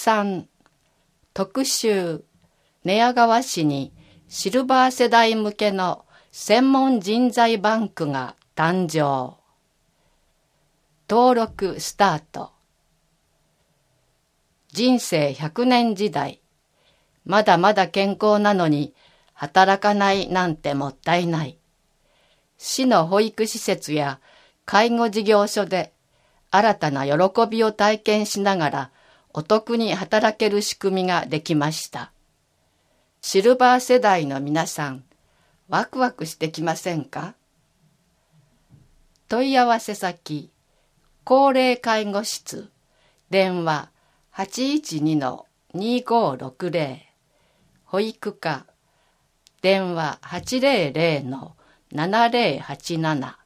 3特集寝屋川市にシルバー世代向けの専門人材バンクが誕生。登録スタート。人生100年時代。まだまだ健康なのに働かないなんてもったいない。市の保育施設や介護事業所で新たな喜びを体験しながらお得に働ける仕組みができました。シルバー世代の皆さん、ワクワクしてきませんか？問い合わせ先、高齢介護室、電話 812-2560、保育課、電話800-7087